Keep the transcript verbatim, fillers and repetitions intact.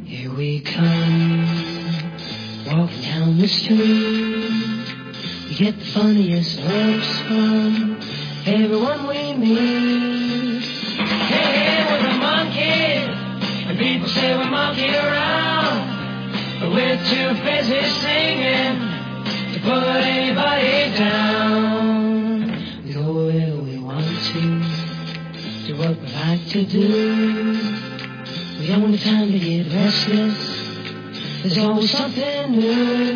Here we come, walking down the street. We get the funniest looks from everyone we meet. Hey, hey, we're the monkeys, and people say we monkey around, but we're too busy singing to put anybody down. We go where we want to, do what we like to do. The only time to get restless, there's always something new.